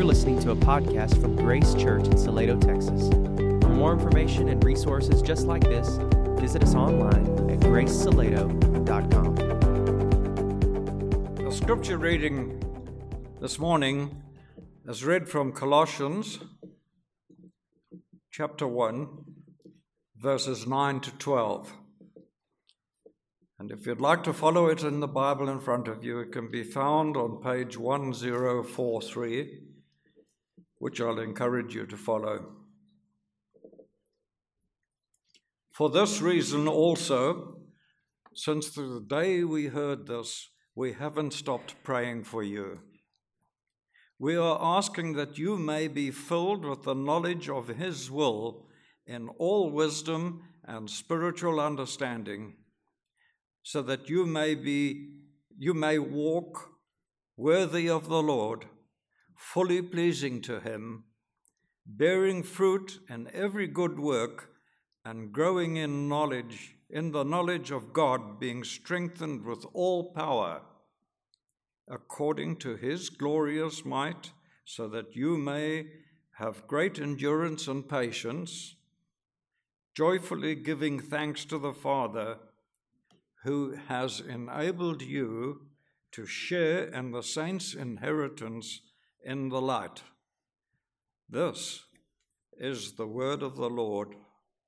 listening to a podcast from Grace Church in Salado, Texas. For more information and resources just like this, visit us online at gracesalado.com. The scripture reading this morning is read from Colossians chapter 1, verses 9 to 12. And if you'd like to follow it in the Bible in front of you, it can be found on page 1043, which I'll encourage you to follow. For this reason also, since the day we heard this, we haven't stopped praying for you. We are asking that you may be filled with the knowledge of His will in all wisdom and spiritual understanding, so that you may walk worthy of the Lord, fully pleasing to Him, bearing fruit in every good work, and growing in the knowledge of God, being strengthened with all power, according to His glorious might, so that you may have great endurance and patience, joyfully giving thanks to the Father, who has enabled you to share in the saints' inheritance in the light. This is the word of the Lord.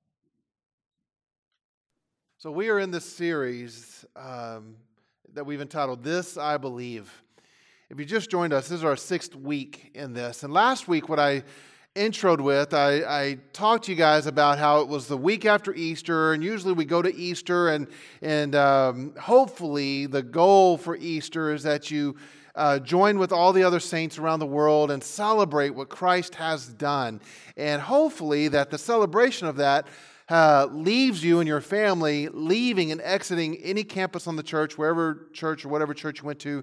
So we are in this series that we've entitled, This I Believe. If you just joined us, this is our 6th week in this. And last week, what I introed with, I talked to you guys about how it was the week after Easter, and usually we go to Easter, and hopefully the goal for Easter is that you join with all the other saints around the world and celebrate what Christ has done. And hopefully that the celebration of that leaves you and your family leaving and exiting any campus on the church, wherever church or whatever church you went to,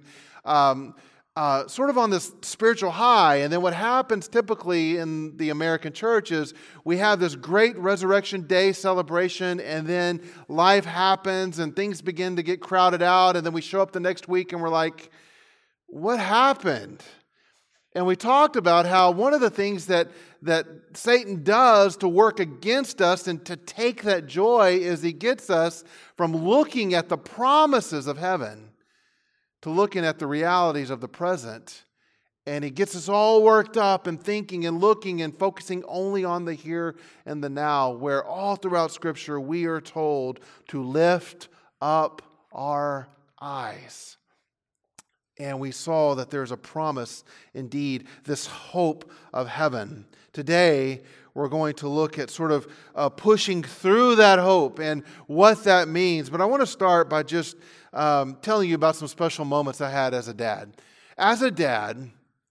sort of on this spiritual high. And then what happens typically in the American church is we have this great Resurrection Day celebration, and then life happens and things begin to get crowded out, and then we show up the next week and we're like, what happened? And we talked about how one of the things that Satan does to work against us and to take that joy is he gets us from looking at the promises of heaven to looking at the realities of the present. And he gets us all worked up and thinking and looking and focusing only on the here and the now, where all throughout Scripture we are told to lift up our eyes. And we saw that there's a promise, indeed, this hope of heaven. Today, we're going to look at sort of pushing through that hope and what that means. But I want to start by just telling you about some special moments I had as a dad. As a dad,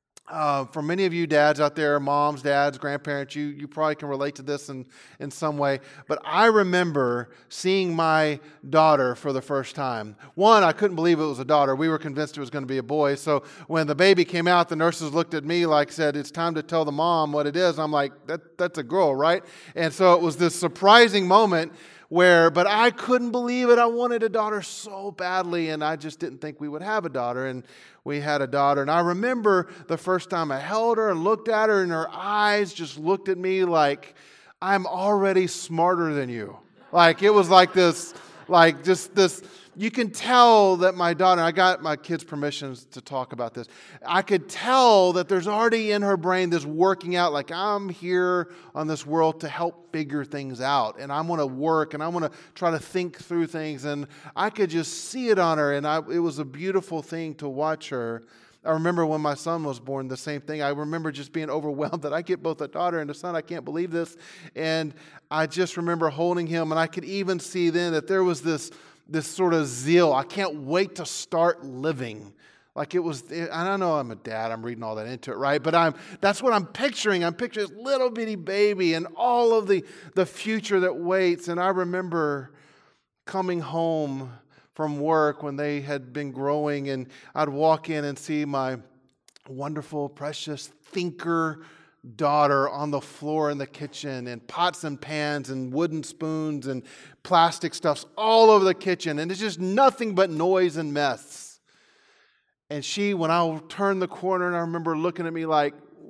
for many of you dads out there, moms, dads, grandparents, you probably can relate to this in some way. But I remember seeing my daughter for the first time. One, I couldn't believe it was a daughter. We were convinced it was going to be a boy. So when the baby came out, the nurses looked at me said, it's time to tell the mom what it is. I'm like, that's a girl, right? And so it was this surprising moment but I couldn't believe it. I wanted a daughter so badly, and I just didn't think we would have a daughter. And we had a daughter. And I remember the first time I held her and looked at her, and her eyes just looked at me like, I'm already smarter than you. Like, it was like this, like just this. You can tell that my daughter, I got my kids' permissions to talk about this. I could tell that there's already in her brain this working out, like I'm here on this world to help figure things out. And I want to work and I want to try to think through things. And I could just see it on her. And it was a beautiful thing to watch her. I remember when my son was born, the same thing. I remember just being overwhelmed that I get both a daughter and a son. I can't believe this. And I just remember holding him. And I could even see then that there was this sort of zeal. I can't wait to start living. Like it was, and I know I'm a dad, I'm reading all that into it, right? But that's what I'm picturing. I'm picturing this little bitty baby and all of the future that waits. And I remember coming home from work when they had been growing, and I'd walk in and see my wonderful, precious thinker daughter on the floor in the kitchen, and pots and pans and wooden spoons and plastic stuffs all over the kitchen, and it's just nothing but noise and mess. And she, when I turned the corner, and I remember looking at me like,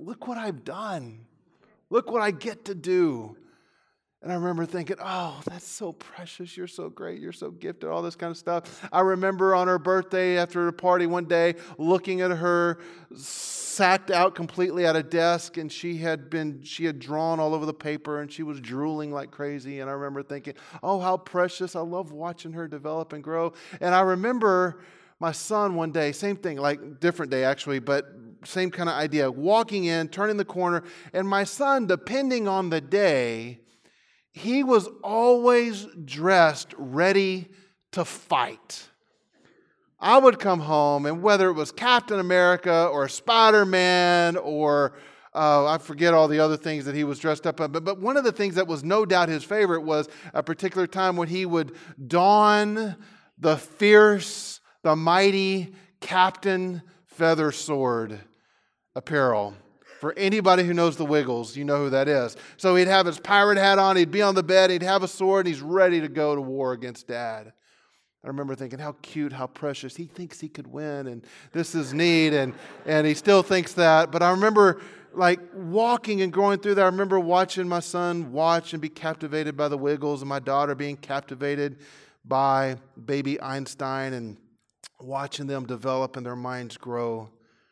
look what I've done. Look what I get to do. And I remember thinking, oh, that's so precious. You're so great. You're so gifted, all this kind of stuff. I remember on her birthday after a party one day, looking at her sacked out completely at a desk, and she had drawn all over the paper, and she was drooling like crazy. And I remember thinking, oh, how precious. I love watching her develop and grow. And I remember my son one day, same thing, like different day actually, but same kind of idea, walking in, turning the corner, and my son, depending on the day, he was always dressed ready to fight. I would come home, and whether it was Captain America or Spider-Man or I forget all the other things that he was dressed up in, but one of the things that was no doubt his favorite was a particular time when he would don the fierce, the mighty Captain Feathersword apparel. For anybody who knows the Wiggles, you know who that is. So he'd have his pirate hat on, he'd be on the bed, he'd have a sword, and he's ready to go to war against Dad. I remember thinking, how cute, how precious. He thinks he could win, and this is neat, and he still thinks that. But I remember like walking and going through that. I remember watching my son watch and be captivated by the Wiggles, and my daughter being captivated by baby Einstein, and watching them develop and their minds grow.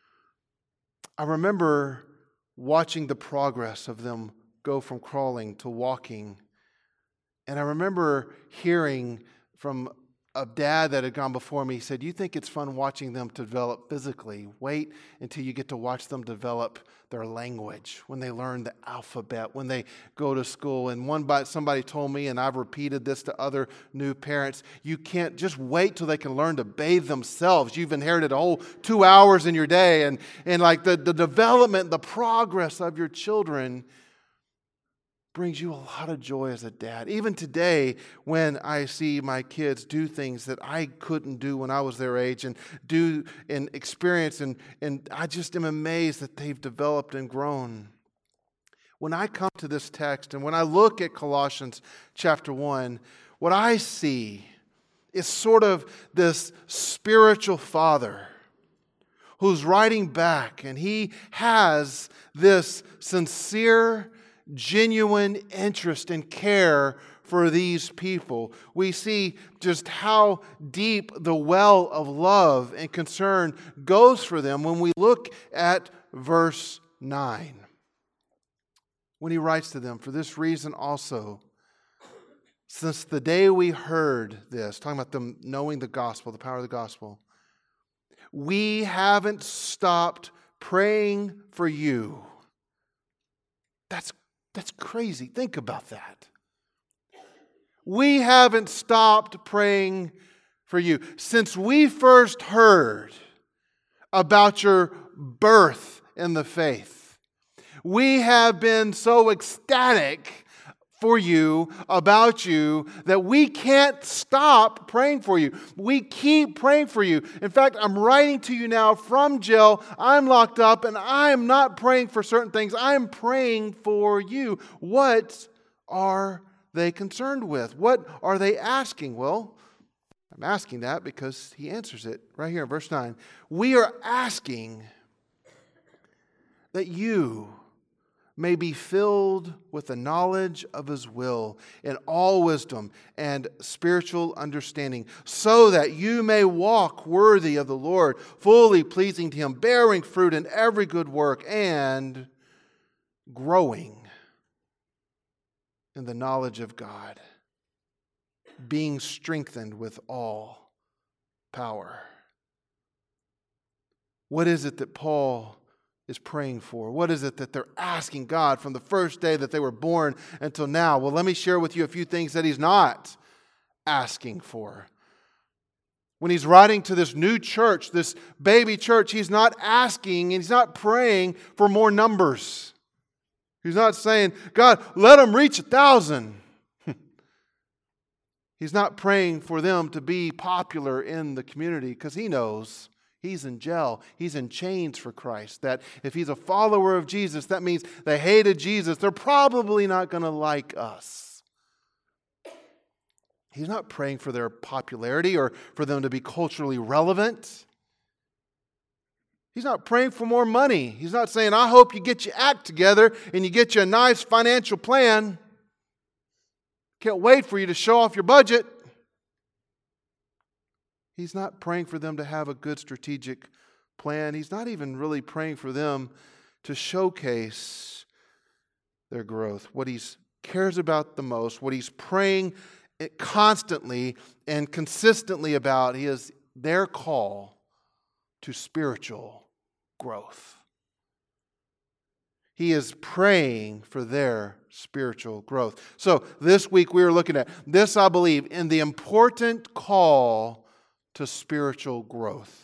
I remember watching the progress of them go from crawling to walking. And I remember hearing from a dad that had gone before me, he said, you think it's fun watching them develop physically? Wait until you get to watch them develop their language, when they learn the alphabet, when they go to school. And somebody told me, and I've repeated this to other new parents, you can't just wait till they can learn to bathe themselves. You've inherited a whole 2 hours in your day, and like the development, the progress of your children brings you a lot of joy as a dad. Even today, when I see my kids do things that I couldn't do when I was their age, and do and experience, and I just am amazed that they've developed and grown. When I come to this text, and when I look at Colossians chapter 1, what I see is sort of this spiritual father who's writing back, and he has this sincere, genuine interest and care for these people. We see just how deep the well of love and concern goes for them when we look at verse 9. When he writes to them, for this reason also, since the day we heard this, talking about them knowing the gospel, the power of the gospel, we haven't stopped praying for you. That's crazy. Think about that. We haven't stopped praying for you. Since we first heard about your birth in the faith, we have been so ecstatic for you, about you, that we can't stop praying for you. We keep praying for you. In fact, I'm writing to you now from jail. I'm locked up, and I'm not praying for certain things. I'm praying for you. What are they concerned with? What are they asking? Well, I'm asking that because he answers it right here in verse 9. We are asking that you may be filled with the knowledge of His will in all wisdom and spiritual understanding, so that you may walk worthy of the Lord, fully pleasing to Him, bearing fruit in every good work, and growing in the knowledge of God, being strengthened with all power. What is it that Paul is praying for? What is it that they're asking God from the first day that they were born until now? Well, let me share with you a few things that he's not asking for. When he's writing to this new church, this baby church, he's not asking and he's not praying for more numbers. He's not saying, God, let them reach 1,000. He's not praying for them to be popular in the community, because he knows he's in jail. He's in chains for Christ. That if he's a follower of Jesus, that means they hated Jesus. They're probably not going to like us. He's not praying for their popularity or for them to be culturally relevant. He's not praying for more money. He's not saying, I hope you get your act together and you get you a nice financial plan. Can't wait for you to show off your budget. He's not praying for them to have a good strategic plan. He's not even really praying for them to showcase their growth. What he cares about the most, what he's praying constantly and consistently about, is their call to spiritual growth. He is praying for their spiritual growth. So this week we are looking at this, I believe, in the important call to spiritual growth.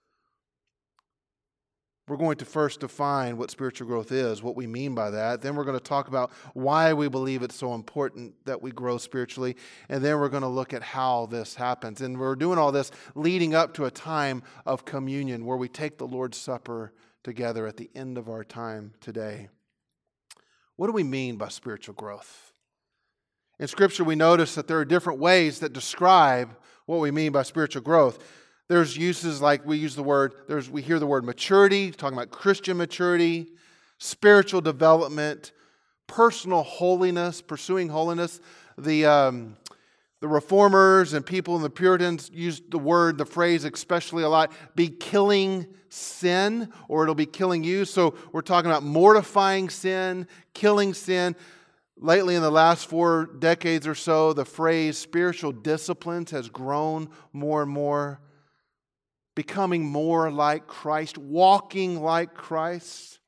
We're going to first define what spiritual growth is, what we mean by that. Then we're going to talk about why we believe it's so important that we grow spiritually. And then we're going to look at how this happens. And we're doing all this leading up to a time of communion where we take the Lord's Supper together at the end of our time today. What do we mean by spiritual growth? In Scripture, we notice that there are different ways that describe what we mean by spiritual growth. There's uses like we hear the word maturity, talking about Christian maturity, spiritual development, personal holiness, pursuing holiness. The Reformers and people in the Puritans used the phrase especially a lot, be killing sin, or it'll be killing you. So we're talking about mortifying sin, killing sin. Lately, in the last 4 decades or so, the phrase spiritual disciplines has grown more and more. Becoming more like Christ, walking like Christ.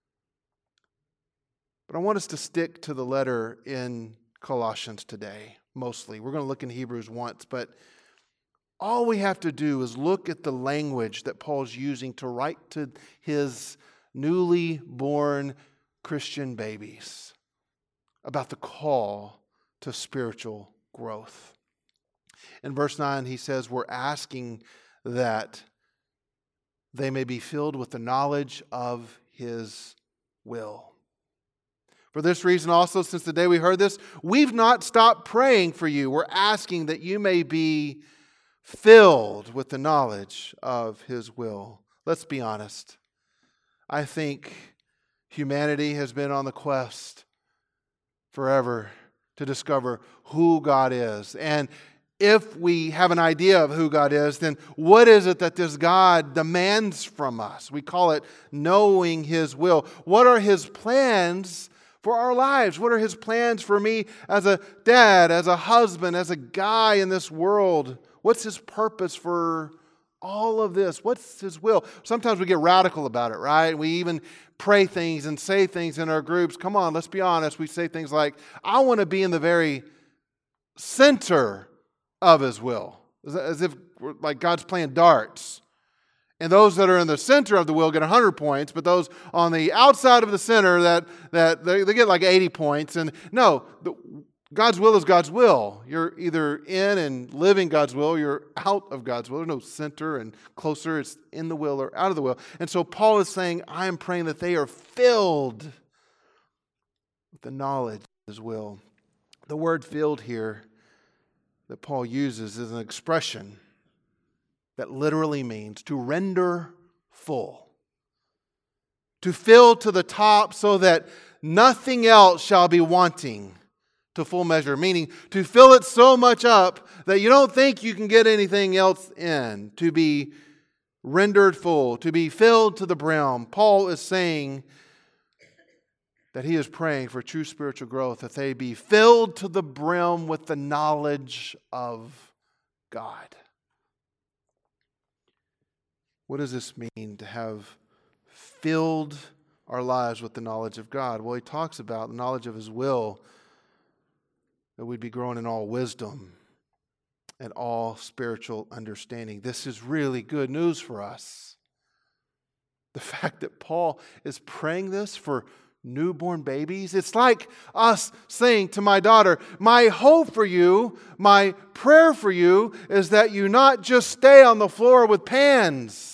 But I want us to stick to the letter in Colossians today, mostly. We're going to look in Hebrews once, but all we have to do is look at the language that Paul's using to write to his newly born Christian babies about the call to spiritual growth. In verse 9, he says, we're asking that they may be filled with the knowledge of His will. For this reason also, since the day we heard this, we've not stopped praying for you. We're asking that you may be filled with the knowledge of His will. Let's be honest. I think humanity has been on the quest forever to discover who God is. And if we have an idea of who God is, then what is it that this God demands from us? We call it knowing His will. What are His plans for our lives? What are His plans for me as a dad, as a husband, as a guy in this world? What's His purpose for all of this? What's His will? Sometimes we get radical about it, right? We even pray things and say things in our groups. Come on, let's be honest. We say things like, I want to be in the very center of His will. As if like God's playing darts. And those that are in the center of the will get 100 points, but those on the outside of the center, that they get like 80 points. And no, God's will is God's will. You're either in and living God's will, or you're out of God's will. There's no center and closer. It's in the will or out of the will. And so Paul is saying, I am praying that they are filled with the knowledge of His will. The word filled here that Paul uses is an expression that literally means to render full. To fill to the top so that nothing else shall be wanting to full measure. Meaning to fill it so much up that you don't think you can get anything else in. To be rendered full. To be filled to the brim. Paul is saying that he is praying for true spiritual growth, that they be filled to the brim with the knowledge of God. What does this mean to have filled our lives with the knowledge of God? Well, he talks about the knowledge of His will, that we'd be growing in all wisdom and all spiritual understanding. This is really good news for us. The fact that Paul is praying this for newborn babies. It's like us saying to my daughter, my hope for you, my prayer for you is that you not just stay on the floor with pans.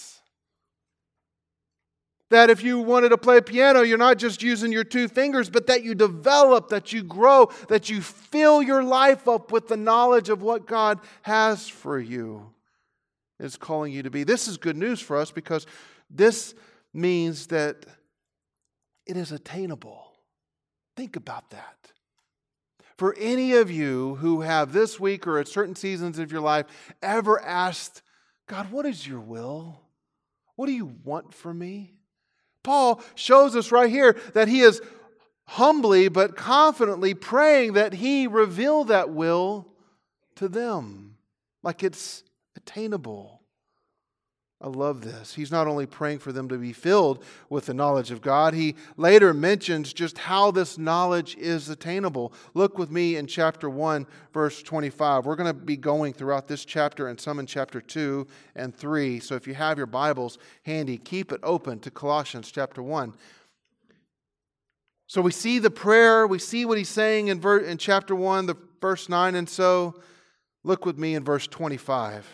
That if you wanted to play piano, you're not just using your 2 fingers, but that you develop, that you grow, that you fill your life up with the knowledge of what God has for you. Is calling you to be. This is good news for us because This means that it is attainable. Think about that. For any of you who have this week or at certain seasons of your life ever asked, God, what is your will? What do you want from me? Paul shows us right here that he is humbly but confidently praying that he reveal that will to them, like it's attainable. I love this. He's not only praying for them to be filled with the knowledge of God, he later mentions just how this knowledge is attainable. Look with me in chapter 1, verse 25. We're going to be going throughout this chapter and some in chapter 2 and 3. So if you have your Bibles handy, keep it open to Colossians chapter 1. So we see the prayer, we see what he's saying in chapter 1, the verse 9, and so look with me in verse 25.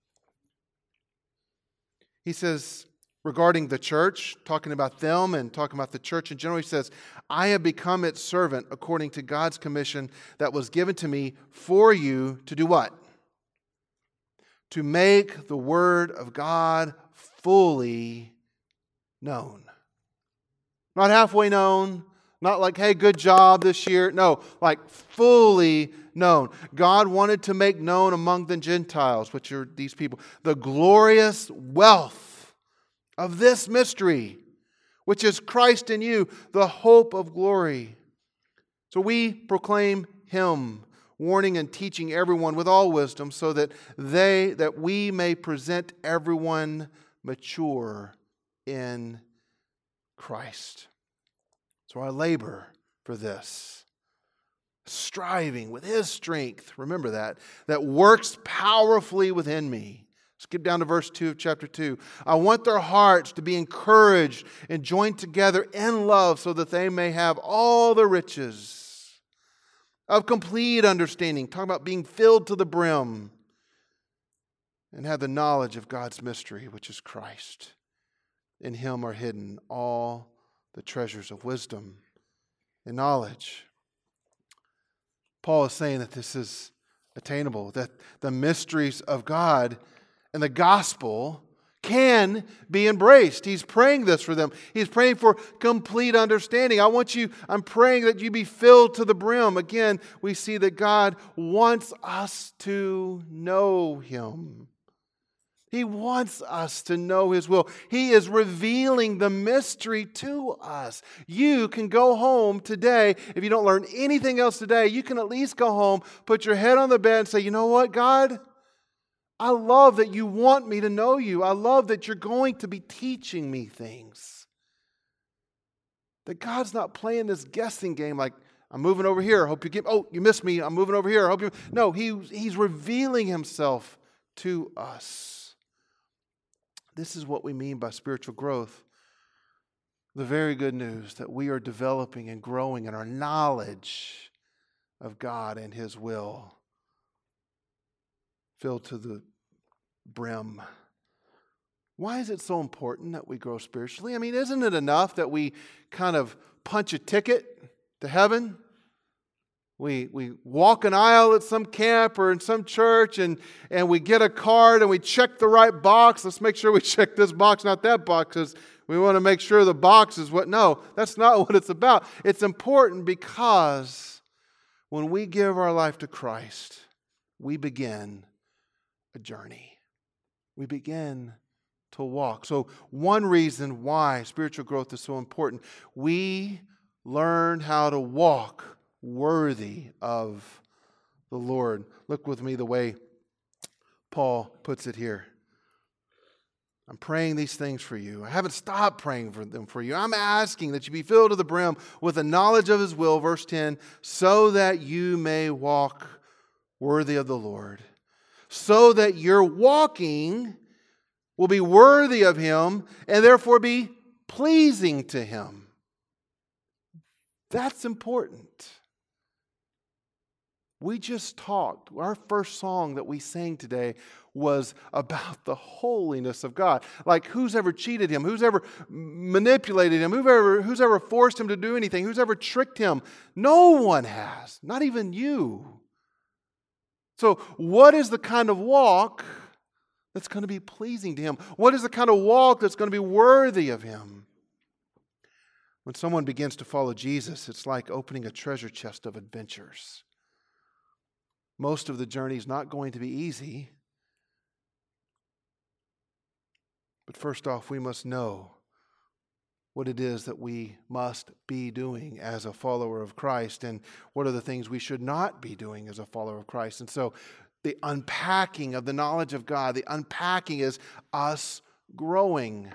He says, regarding the church, talking about them and talking about the church in general, he says, I have become its servant according to God's commission that was given to me for you to do what? To make the word of God fully known. Not halfway known, not like, hey, good job this year. No, like fully known. God wanted to make known among the Gentiles, which are these people, the glorious wealth of this mystery, which is Christ in you, the hope of glory. So we proclaim Him, warning and teaching everyone with all wisdom, so that we may present everyone mature in Christ. So I labor for this, striving with His strength, remember that works powerfully within me. Skip down to verse 2 of chapter 2. I want their hearts to be encouraged and joined together in love so that they may have all the riches of complete understanding. Talking about being filled to the brim and have the knowledge of God's mystery, which is Christ. In Him are hidden all the treasures of wisdom and knowledge. Paul is saying that this is attainable, that the mysteries of God and the gospel can be embraced. He's praying this for them. He's praying for complete understanding. I'm praying that you be filled to the brim. Again, we see that God wants us to know Him. He wants us to know His will. He is revealing the mystery to us. You can go home today. If you don't learn anything else today, you can at least go home, put your head on the bed and say, you know what, God? I love that you want me to know you. I love that you're going to be teaching me things. That God's not playing this guessing game like, I'm moving over here. I hope you you missed me. I'm moving over here. I hope you. No, He's revealing Himself to us. This is what we mean by spiritual growth. The very good news that we are developing and growing in our knowledge of God and His will, filled to the brim. Why is it so important that we grow spiritually? I mean, isn't it enough that we kind of punch a ticket to heaven? We walk an aisle at some camp or in some church and we get a card and we check the right box. Let's make sure we check this box, not that box, because we want to make sure the box is what. No, that's not what it's about. It's important because when we give our life to Christ, we begin a journey. We begin to walk. So one reason why spiritual growth is so important, we learn how to walk worthy of the Lord. Look with me the way Paul puts it here. I'm praying these things for you. I haven't stopped praying for them for you. I'm asking that you be filled to the brim with the knowledge of His will, verse 10, so that you may walk worthy of the Lord. So that your walking will be worthy of Him and therefore be pleasing to Him. That's important. We just talked. Our first song that we sang today was about the holiness of God. Like, who's ever cheated Him? Who's ever manipulated Him? Who's ever forced Him to do anything? Who's ever tricked Him? No one has. Not even you. So what is the kind of walk that's going to be pleasing to Him? What is the kind of walk that's going to be worthy of Him? When someone begins to follow Jesus, it's like opening a treasure chest of adventures. Most of the journey is not going to be easy. But first off, we must know what it is that we must be doing as a follower of Christ, and what are the things we should not be doing as a follower of Christ. And so the unpacking of the knowledge of God, the unpacking is us growing.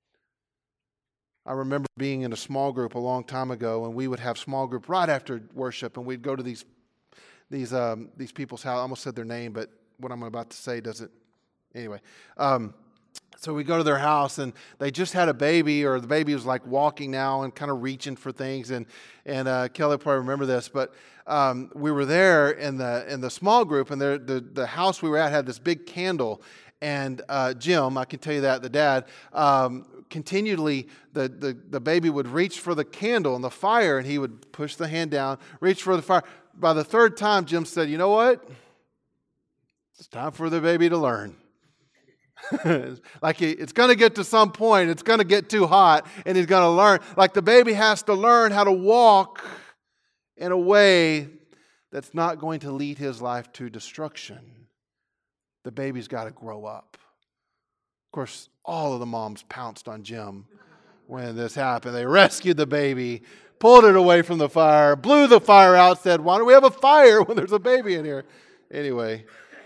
I remember being in a small group a long time ago, and we would have small group right after worship, and we'd go to these people's house. I almost said their name, but what I'm about to say doesn't. Anyway, so we go to their house, and they just had a baby, or the baby was like walking now and kind of reaching for things. And Kelly probably remember this, but we were there in the small group, and the house we were at had this big candle. And Jim, I can tell you that, the dad, continually, the baby would reach for the candle and the fire, and he would push the hand down, reach for the fire. By the third time, Jim said, "You know what? It's time for the baby to learn." Like it's going to get to some point, it's going to get too hot, and he's going to learn. Like the baby has to learn how to walk in a way that's not going to lead his life to destruction. The baby's got to grow up. Of course, all of the moms pounced on Jim when this happened. They rescued the baby, pulled it away from the fire, blew the fire out, said, "Why don't we have a fire when there's a baby in here?" Anyway.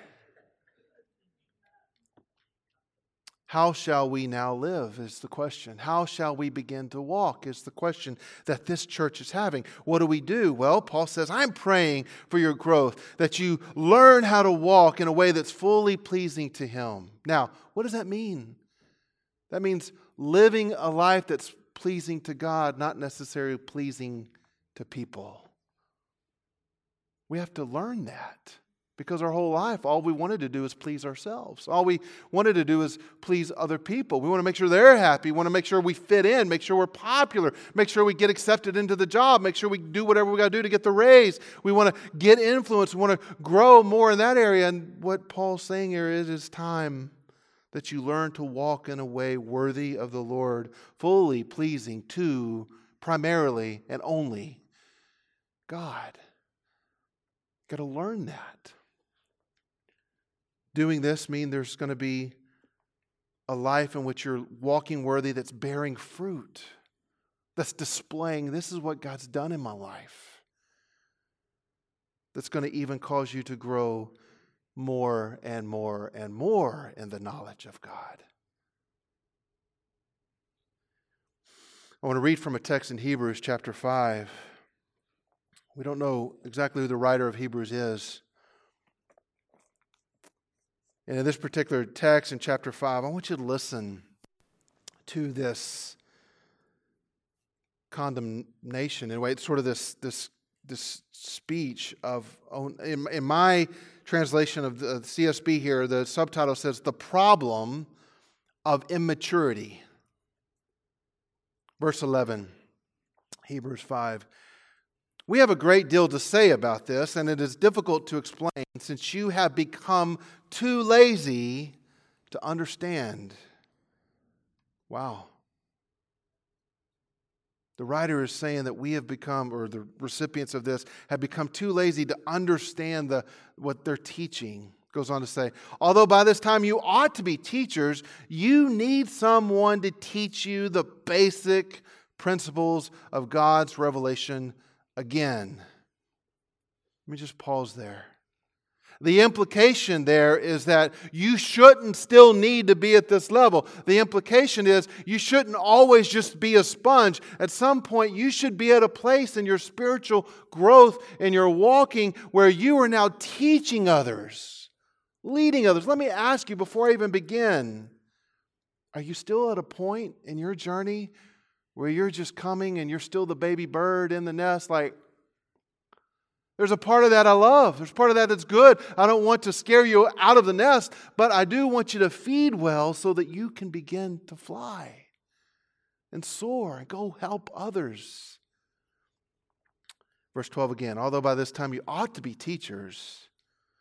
How shall we now live is the question. How shall we begin to walk is the question that this church is having. What do we do? Well, Paul says, I'm praying for your growth, that you learn how to walk in a way that's fully pleasing to Him. Now, what does that mean? That means living a life that's pleasing to God, not necessarily pleasing to people. We have to learn that. Because our whole life, all we wanted to do is please ourselves. All we wanted to do is please other people. We want to make sure they're happy. We want to make sure we fit in, make sure we're popular, make sure we get accepted into the job, make sure we do whatever we got to do to get the raise. We want to get influence. We want to grow more in that area. And what Paul's saying here is it's time that you learn to walk in a way worthy of the Lord, fully pleasing to primarily and only God. Got to learn that. Doing this means there's going to be a life in which you're walking worthy, that's bearing fruit, that's displaying, this is what God's done in my life. That's going to even cause you to grow more and more and more in the knowledge of God. I want to read from a text in Hebrews chapter 5. We don't know exactly who the writer of Hebrews is. And in this particular text in chapter 5, I want you to listen to this condemnation. In a way, it's sort of this speech of, in my translation of the CSB here, the subtitle says, "The Problem of Immaturity." Verse 11, Hebrews 5. We have a great deal to say about this, and it is difficult to explain since you have become too lazy to understand. Wow. The writer is saying that we have become, or the recipients of this, have become too lazy to understand what they're teaching. Goes on to say, although by this time you ought to be teachers, you need someone to teach you the basic principles of God's revelation again. Let me just pause there. The implication there is that you shouldn't still need to be at this level. The implication is you shouldn't always just be a sponge. At some point, you should be at a place in your spiritual growth and your walking where you are now teaching others, leading others. Let me ask you before I even begin, are you still at a point in your journey where you're just coming and you're still the baby bird in the nest? Like, there's a part of that I love. There's part of that that's good. I don't want to scare you out of the nest, but I do want you to feed well so that you can begin to fly and soar and go help others. Verse 12 again, although by this time you ought to be teachers,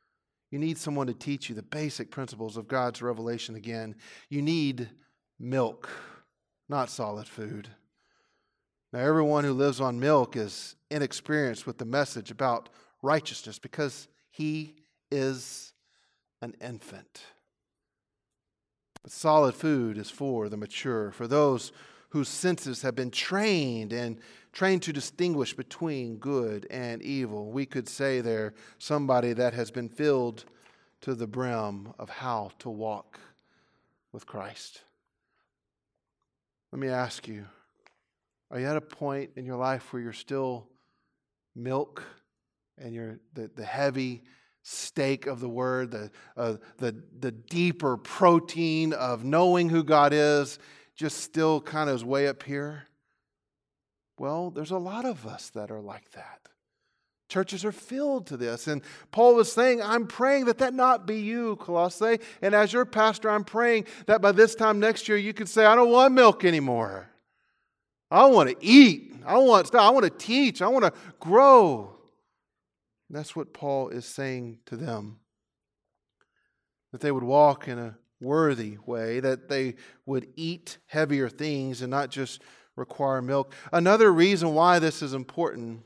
You need someone to teach you the basic principles of God's revelation again. You need milk, not solid food. Now, everyone who lives on milk is inexperienced with the message about righteousness because he is an infant. But solid food is for the mature, for those whose senses have been trained to distinguish between good and evil. We could say they're somebody that has been filled to the brim of how to walk with Christ. Let me ask you, are you at a point in your life where you're still milk and you're the heavy steak of the Word, the deeper protein of knowing who God is, just still kind of is way up here? Well, there's a lot of us that are like that. Churches are filled to this. And Paul was saying, I'm praying that not be you, Colossae. And as your pastor, I'm praying that by this time next year, you can say, I don't want milk anymore. I want to eat. I want to teach. I want to grow. And that's what Paul is saying to them. That they would walk in a worthy way, that they would eat heavier things and not just require milk. Another reason why this is important,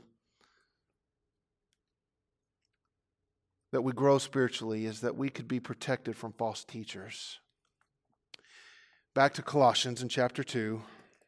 that we grow spiritually, is that we could be protected from false teachers. Back to Colossians in chapter 2.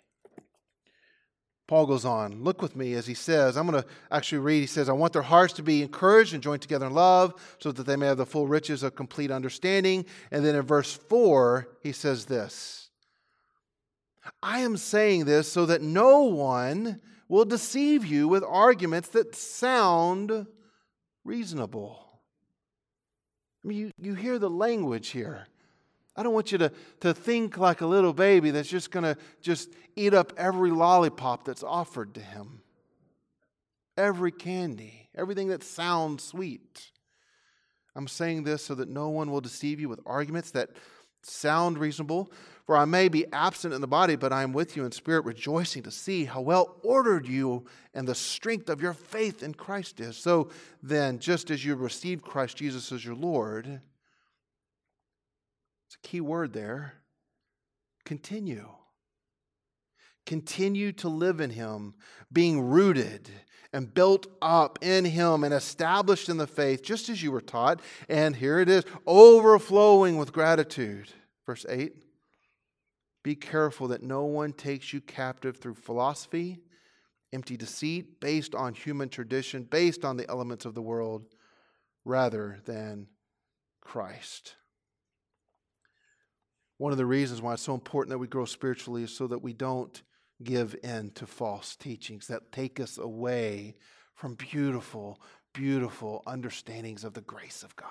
Paul goes on. Look with me as he says, I'm going to actually read. He says, I want their hearts to be encouraged and joined together in love so that they may have the full riches of complete understanding. And then in verse 4, he says this, I am saying this so that no one will deceive you with arguments that sound reasonable. I mean, you hear the language here. I don't want you to think like a little baby that's just going to just eat up every lollipop that's offered to him. Every candy, everything that sounds sweet. I'm saying this so that no one will deceive you with arguments that sound reasonable. For I may be absent in the body, but I am with you in spirit, rejoicing to see how well ordered you and the strength of your faith in Christ is. So then, just as you received Christ Jesus as your Lord, it's a key word there, continue. Continue to live in Him, being rooted and built up in Him and established in the faith, just as you were taught. And here it is, overflowing with gratitude. Verse 8. Be careful that no one takes you captive through philosophy, empty deceit, based on human tradition, based on the elements of the world, rather than Christ. One of the reasons why it's so important that we grow spiritually is so that we don't give in to false teachings that take us away from beautiful, beautiful understandings of the grace of God.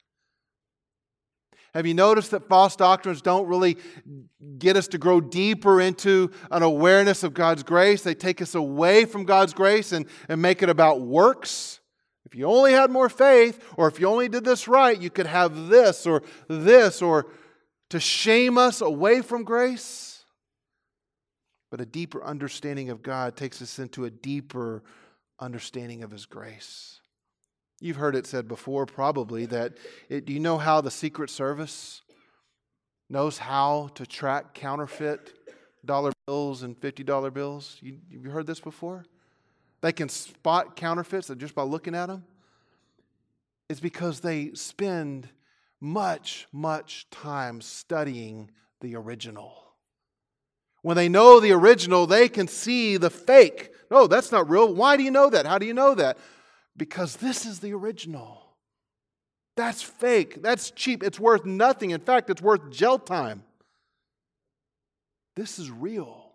Have you noticed that false doctrines don't really get us to grow deeper into an awareness of God's grace? They take us away from God's grace and make it about works. If you only had more faith, or if you only did this right, you could have this, or to shame us away from grace. But a deeper understanding of God takes us into a deeper understanding of His grace. You've heard it said before, probably, that do you know how the Secret Service knows how to track counterfeit dollar bills and $50 bills? You heard this before? They can spot counterfeits just by looking at them. It's because they spend much, much time studying the original. When they know the original, they can see the fake. No, that's not real. Why do you know that? How do you know that? Because this is the original. That's fake. That's cheap. It's worth nothing. In fact, it's worth jail time. This is real.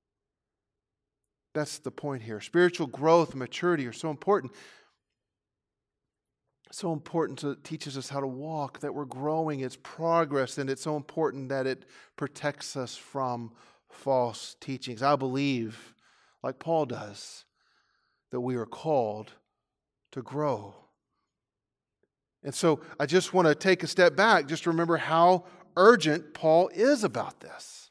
That's the point here. Spiritual growth and maturity are so important. So important. It teaches us how to walk, that we're growing. It's progress, and it's so important that it protects us from false teachings. I believe, like Paul does, that we are called to grow. And so I just want to take a step back, just to remember how urgent Paul is about this.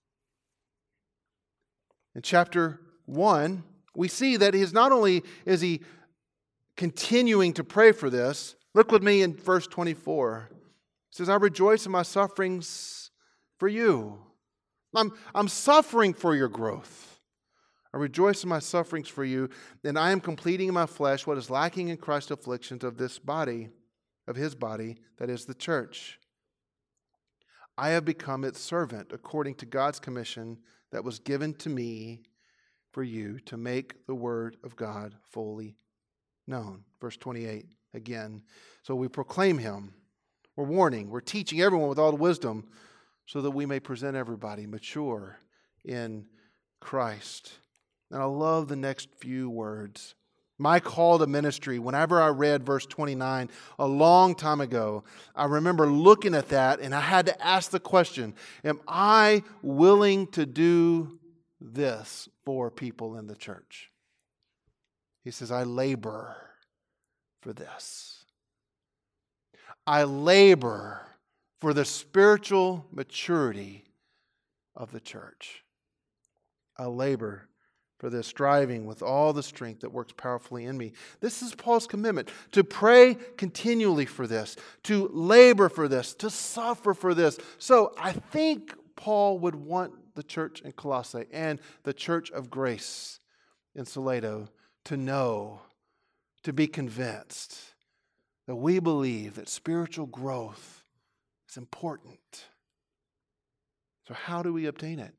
In chapter 1, we see that not only is he continuing to pray for this, Look with me in verse 24. It says, I rejoice in my sufferings for you. I'm suffering for your growth. I rejoice in my sufferings for you, and I am completing in my flesh what is lacking in Christ's afflictions of this body, of his body, that is the church. I have become its servant according to God's commission that was given to me for you to make the word of God fully known. Verse 28 again. So we proclaim him. We're warning. We're teaching everyone with all the wisdom so that we may present everybody mature in Christ. And I love the next few words. My call to ministry, whenever I read verse 29 a long time ago, I remember looking at that and I had to ask the question, am I willing to do this for people in the church? He says, I labor for this. I labor for the spiritual maturity of the church. I labor for this, striving with all the strength that works powerfully in me. This is Paul's commitment, to pray continually for this, to labor for this, to suffer for this. So I think Paul would want the church in Colossae and the church of grace in Salado to know, to be convinced that we believe that spiritual growth is important. So how do we obtain it?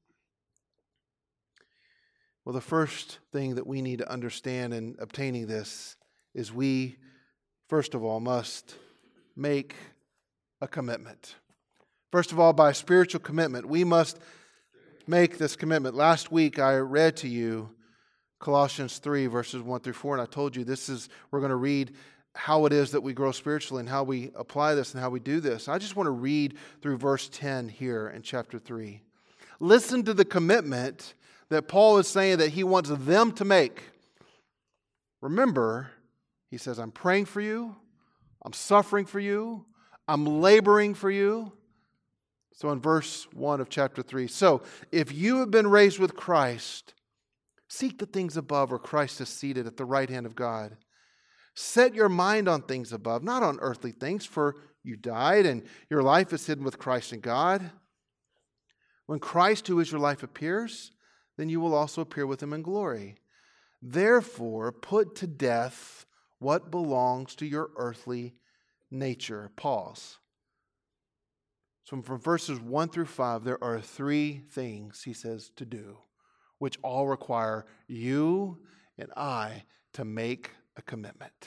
Well, the first thing that we need to understand in obtaining this is we, first of all, must make a commitment. First of all, by spiritual commitment, we must make this commitment. Last week, I read to you Colossians 3, verses 1 through 4, and I told you we're going to read how it is that we grow spiritually and how we apply this and how we do this. I just want to read through verse 10 here in chapter 3. Listen to the commitment that Paul is saying that he wants them to make. Remember, he says, I'm praying for you, I'm suffering for you, I'm laboring for you. So in verse 1 of chapter 3, so if you have been raised with Christ, seek the things above where Christ is seated at the right hand of God. Set your mind on things above, not on earthly things, for you died and your life is hidden with Christ in God. When Christ, who is your life, appears, then you will also appear with him in glory. Therefore, put to death what belongs to your earthly nature. Pause. So from verses 1 through 5, there are 3 things, he says, to do, which all require you and I to make a commitment.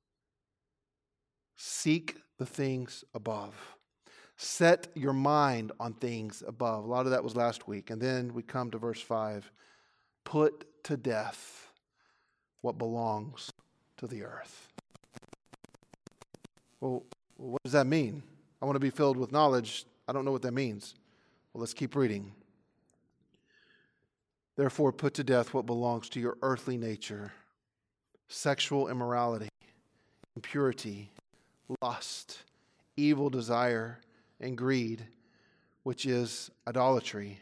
Seek the things above. Set your mind on things above. A lot of that was last week. And then we come to verse 5. Put to death what belongs to the earth. Well, what does that mean? I want to be filled with knowledge. I don't know what that means. Well, let's keep reading. Therefore, put to death what belongs to your earthly nature: sexual immorality, impurity, lust, evil desire, and greed, which is idolatry.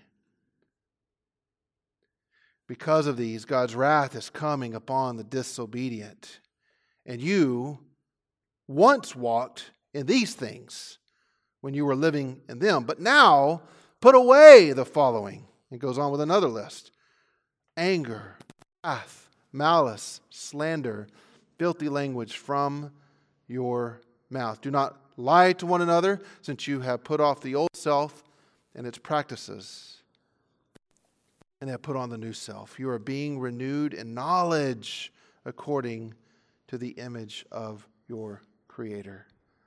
Because of these, God's wrath is coming upon the disobedient. And you once walked in these things when you were living in them. But now, put away the following. It goes on with another list: anger, wrath, malice, slander, filthy language from your mouth. Do not lie to one another, since you have put off the old self and its practices, and have put on the new self. You are being renewed in knowledge according to the image of your Creator.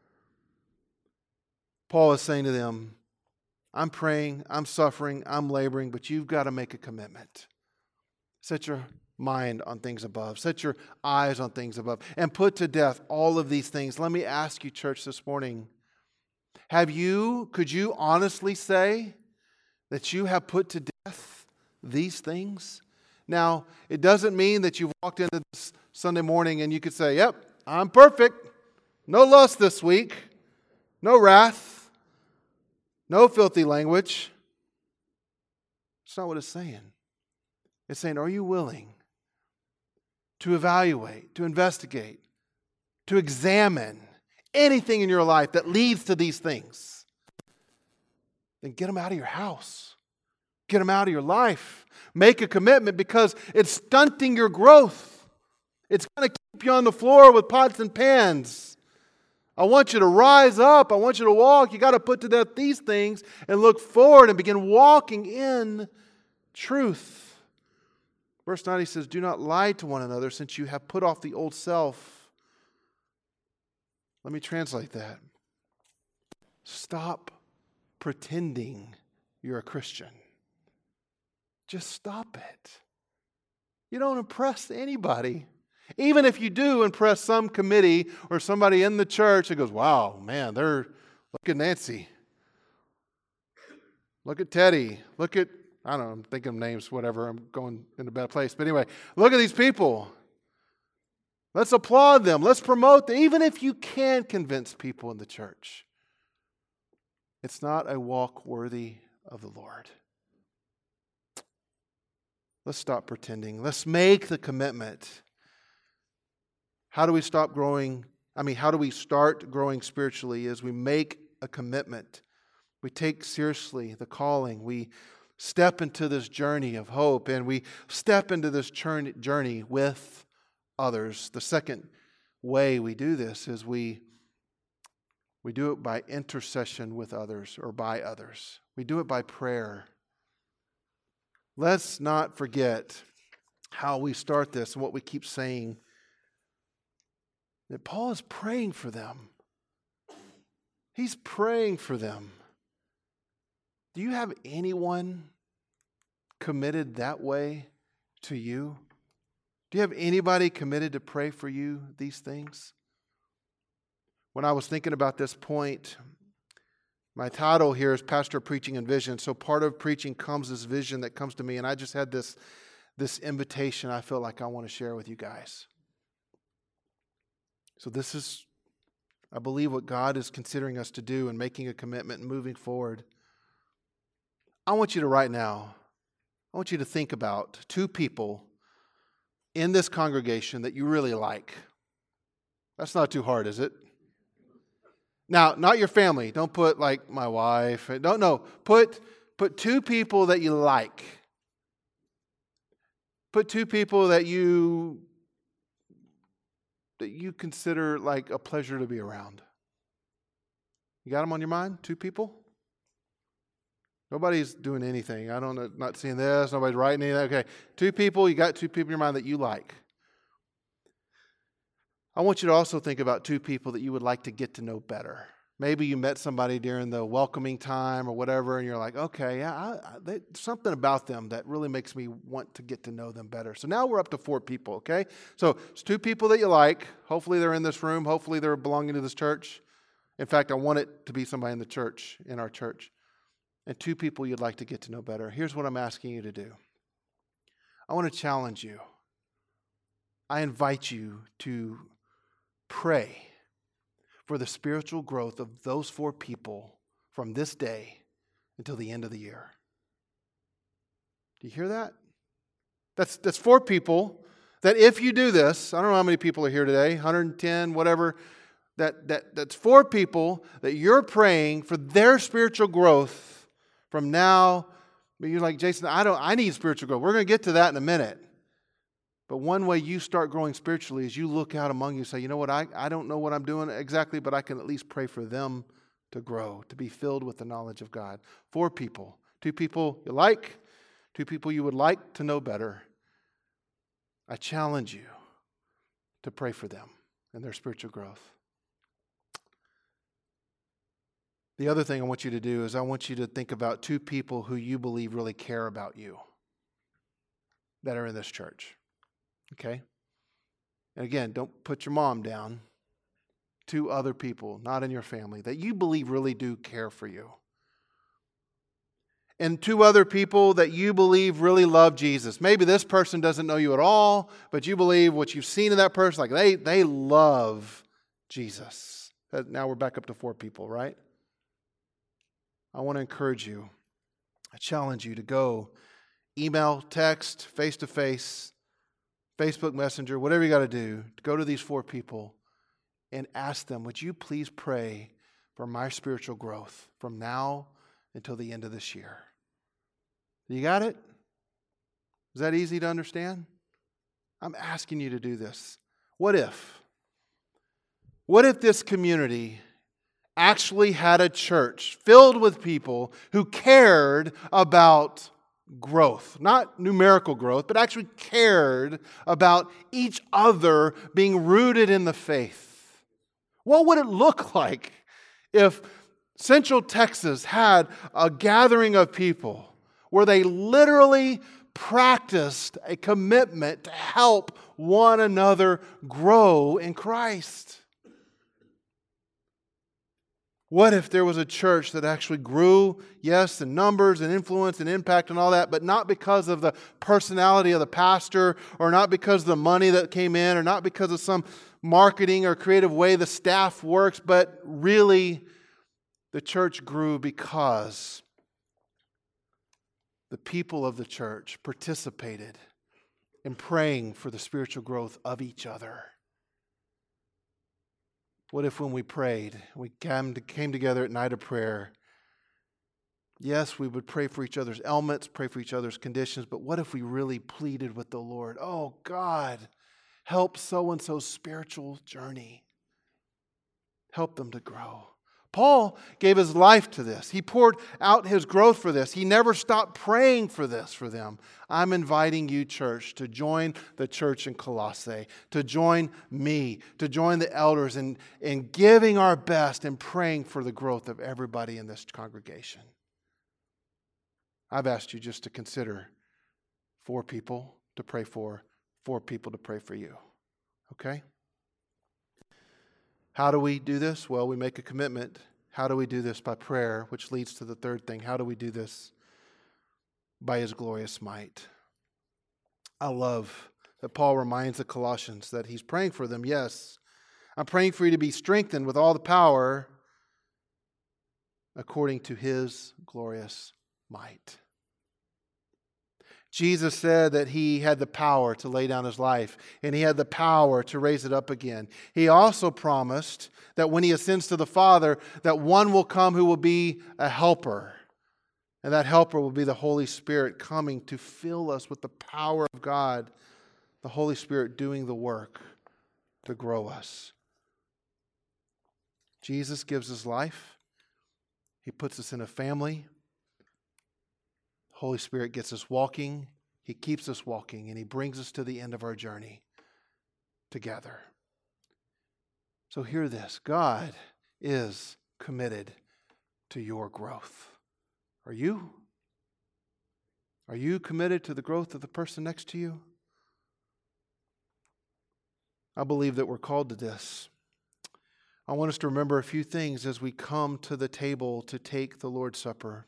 Paul is saying to them, I'm praying, I'm suffering, I'm laboring, but you've got to make a commitment. Set your mind on things above. Set your eyes on things above. And put to death all of these things. Let me ask you, church, this morning. Could you honestly say that you have put to death these things? Now, it doesn't mean that you've walked into this Sunday morning and you could say, yep, I'm perfect. No lust this week. No wrath. No filthy language. That's not what it's saying. It's saying, are you willing to evaluate, to investigate, to examine anything in your life that leads to these things, then get them out of your house. Get them out of your life. Make a commitment because it's stunting your growth. It's going to keep you on the floor with pots and pans. I want you to rise up. I want you to walk. You got to put to death these things and look forward and begin walking in truth. Verse 9 he says, do not lie to one another since you have put off the old self. Let me translate that. Stop pretending you're a Christian. Just stop it. You don't impress anybody. Even if you do impress some committee or somebody in the church that goes, wow, man, look at Nancy. Look at Teddy. Look at, I don't know, I'm thinking of names, whatever. I'm going in a bad place. But anyway, look at these people. Let's applaud them. Let's promote them. Even if you can convince people in the church, it's not a walk worthy of the Lord. Let's stop pretending. Let's make the commitment. How do we stop growing? How do we start growing spiritually? Is we make a commitment. We take seriously the calling. We step into this journey of hope, and we step into this journey with others. The second way we do this is we do it by intercession with others or by others. We do it by prayer. Let's not forget how we start this and what we keep saying. That Paul is praying for them. He's praying for them. Do you have anyone committed that way to you? Do you have anybody committed to pray for you these things? When I was thinking about this point, my title here is Pastor Preaching and Vision. So part of preaching comes this vision that comes to me, and I just had this invitation I feel like I want to share with you guys. So this is, I believe, what God is considering us to do and making a commitment and moving forward. I want you to right now, I want you to think about two people in this congregation that you really like. That's not too hard, is it? Now, not your family. Don't put like my wife. No. Put two people that you like. Put two people that you consider like a pleasure to be around. You got them on your mind? Two people? Nobody's doing anything. I don't know, not seeing this. Nobody's writing anything. Okay. Two people. You got two people in your mind that you like. I want you to also think about two people that you would like to get to know better. Maybe you met somebody during the welcoming time or whatever, and you're like, okay, yeah, there's something about them that really makes me want to get to know them better. So now we're up to 4 people, okay? So it's 2 people that you like. Hopefully they're in this room. Hopefully they're belonging to this church. In fact, I want it to be somebody in the church, in our church. And 2 people you'd like to get to know better. Here's what I'm asking you to do. I want to challenge you. I invite you to pray for the spiritual growth of those 4 people from this day until the end of the year. Do you hear that? That's 4 people that if you do this, I don't know how many people are here today, 110, whatever, that's 4 people that you're praying for their spiritual growth from now. But you're like, Jason, I need spiritual growth. We're going to get to that in a minute. But one way you start growing spiritually is you look out among you and say, you know what, I don't know what I'm doing exactly, but I can at least pray for them to grow, to be filled with the knowledge of God. 4 people. 2 people you like, 2 people you would like to know better. I challenge you to pray for them and their spiritual growth. The other thing I want you to do is I want you to think about 2 people who you believe really care about you that are in this church. Okay? And again, don't put your mom down. 2 other people, not in your family, that you believe really do care for you. And 2 other people that you believe really love Jesus. Maybe this person doesn't know you at all, but you believe what you've seen in that person, like they love Jesus. Now we're back up to 4 people, right? I want to encourage you. I challenge you to go email, text, face-to-face, Facebook Messenger, whatever you got to do, to go to these 4 people and ask them, would you please pray for my spiritual growth from now until the end of this year? You got it? Is that easy to understand? I'm asking you to do this. What if this community actually had a church filled with people who cared about growth? Not numerical growth, but actually cared about each other being rooted in the faith. What would it look like if Central Texas had a gathering of people where they literally practiced a commitment to help one another grow in Christ? What if there was a church that actually grew, yes, in numbers and influence and impact and all that, but not because of the personality of the pastor, or not because of the money that came in, or not because of some marketing or creative way the staff works, but really the church grew because the people of the church participated in praying for the spiritual growth of each other? What if when we prayed, we came together at night of prayer, yes, we would pray for each other's ailments, pray for each other's conditions, but what if we really pleaded with the Lord, oh God, help so-and-so's spiritual journey. Help them to grow. Paul gave his life to this. He poured out his growth for this. He never stopped praying for this for them. I'm inviting you, church, to join the church in Colossae, to join me, to join the elders in giving our best and praying for the growth of everybody in this congregation. I've asked you just to consider 4 people to pray for, 4 people to pray for you. Okay? How do we do this? Well, we make a commitment. How do we do this? By prayer, which leads to the third thing. How do we do this? By His glorious might. I love that Paul reminds the Colossians that he's praying for them. Yes, I'm praying for you to be strengthened with all the power according to His glorious might. Jesus said that He had the power to lay down His life, and He had the power to raise it up again. He also promised that when He ascends to the Father, that one will come who will be a helper. And that helper will be the Holy Spirit coming to fill us with the power of God. The Holy Spirit doing the work to grow us. Jesus gives His life. He puts us in a family. Holy Spirit gets us walking. He keeps us walking, and He brings us to the end of our journey together. So hear this. God is committed to your growth. Are you? Are you committed to the growth of the person next to you? I believe that we're called to this. I want us to remember a few things as we come to the table to take the Lord's Supper.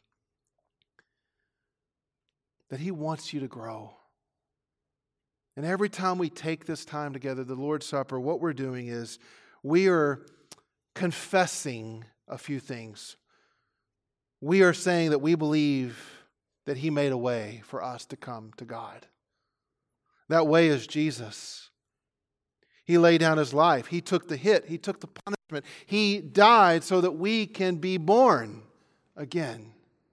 That He wants you to grow. And every time we take this time together, the Lord's Supper, what we're doing is we are confessing a few things. We are saying that we believe that He made a way for us to come to God. That way is Jesus. He laid down His life. He took the hit. He took the punishment. He died so that we can be born again.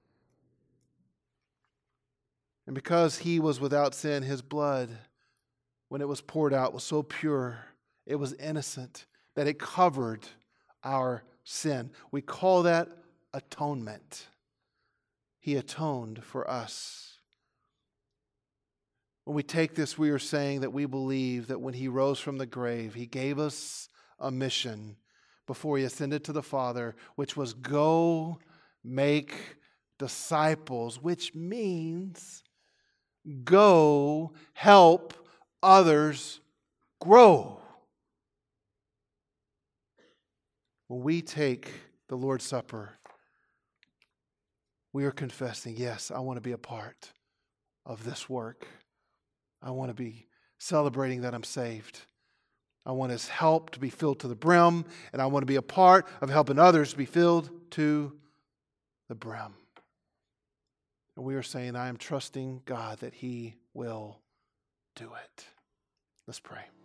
And because He was without sin, His blood, when it was poured out, was so pure, it was innocent, that it covered our sin. We call that atonement. He atoned for us. When we take this, we are saying that we believe that when He rose from the grave, He gave us a mission before He ascended to the Father, which was go make disciples, which means go help others grow. When we take the Lord's Supper, we are confessing, yes, I want to be a part of this work. I want to be celebrating that I'm saved. I want His help to be filled to the brim, and I want to be a part of helping others to be filled to the brim. And we are saying, I am trusting God that He will do it. Let's pray.